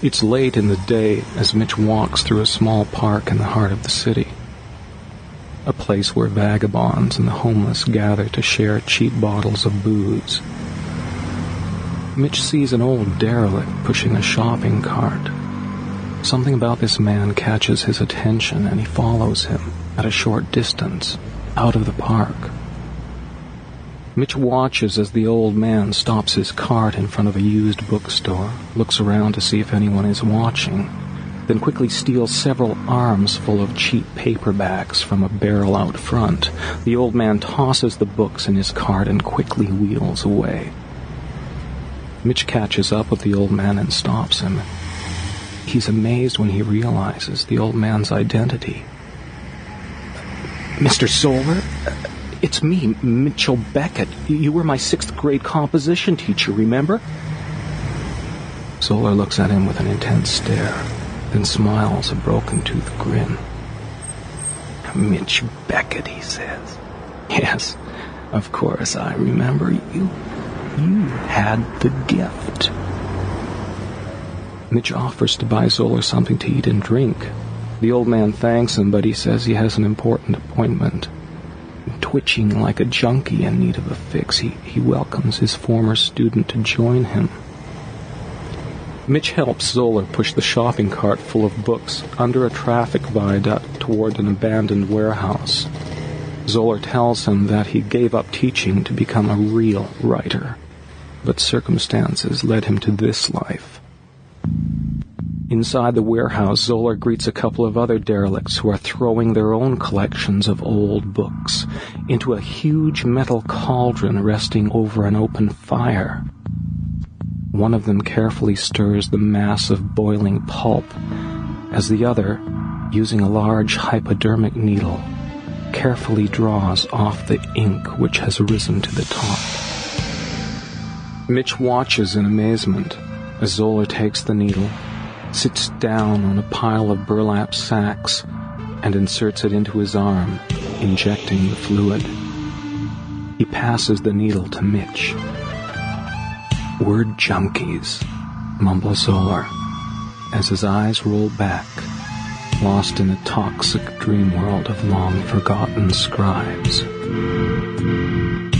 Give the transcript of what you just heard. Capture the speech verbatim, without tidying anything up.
It's late in the day as Mitch walks through a small park in the heart of the city. A place where vagabonds and the homeless gather to share cheap bottles of booze. Mitch sees an old derelict pushing a shopping cart. Something about this man catches his attention, and he follows him at a short distance, out of the park. Mitch watches as the old man stops his cart in front of a used bookstore, looks around to see if anyone is watching, then quickly steals several arms full of cheap paperbacks from a barrel out front. The old man tosses the books in his cart and quickly wheels away. Mitch catches up with the old man and stops him. He's amazed when he realizes the old man's identity. Mister Zoller? It's me, Mitchell Beckett. You were my sixth grade composition teacher, remember? Zoller looks at him with an intense stare, then smiles a broken-toothed grin. Mitch Beckett, he says. Yes, of course, I remember you. You had the gift. Mitch offers to buy Zoller something to eat and drink. The old man thanks him, but he says he has an important appointment. Twitching like a junkie in need of a fix, he, he welcomes his former student to join him. Mitch helps Zoller push the shopping cart full of books under a traffic viaduct toward an abandoned warehouse. Zoller tells him that he gave up teaching to become a real writer, but circumstances led him to this life. Inside the warehouse, Zoller greets a couple of other derelicts who are throwing their own collections of old books into a huge metal cauldron resting over an open fire. One of them carefully stirs the mass of boiling pulp, as the other, using a large hypodermic needle, carefully draws off the ink which has risen to the top. Mitch watches in amazement as Zoller takes the needle, sits down on a pile of burlap sacks, and inserts it into his arm, injecting the fluid. He passes the needle to Mitch. We're junkies, mumbles Zoller, as his eyes roll back, lost in a toxic dream world of long-forgotten scribes.